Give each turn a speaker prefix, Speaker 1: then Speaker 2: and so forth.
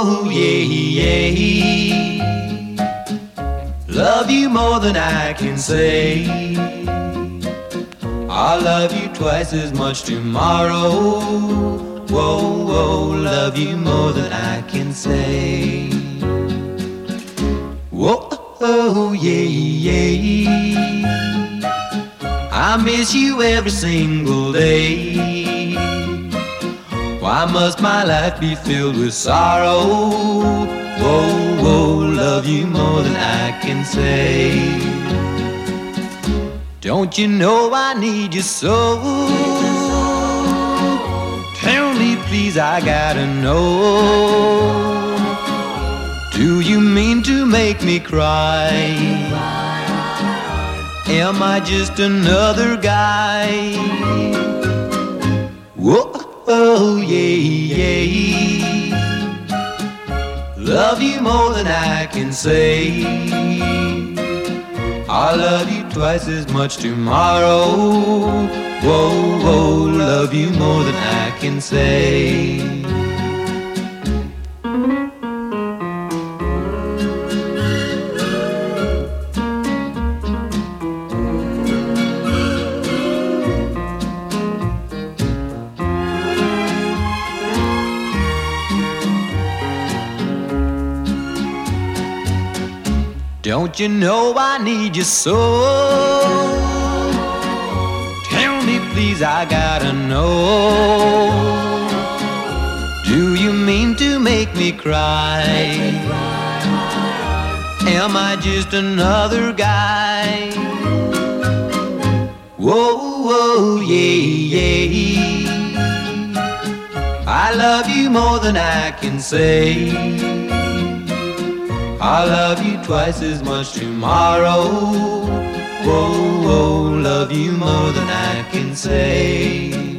Speaker 1: oh, yeah, yeah. Love you more than I can say. I'll love you twice as much tomorrow. Whoa, whoa, love you more than I can say. Whoa, oh, yeah, yeah. I miss you every single day. Why must my life be filled with sorrow? Whoa, whoa, love you more than I can say. Don't you know I need you so? Tell me please, I gotta know. Do you mean to make me cry? Am I just another guy? Whoa, oh, yeah, yeah. Love you more than I can say. I'll love you twice as much tomorrow. Whoa, whoa, love you more than I can say. Don't you know I need you so? Tell me please, I gotta know. Do you mean to make me cry? Am I just another guy? Whoa, whoa, yeah, yeah. I love you more than I can say. I'll love you twice as much tomorrow. Whoa, whoa, love you more than I can say.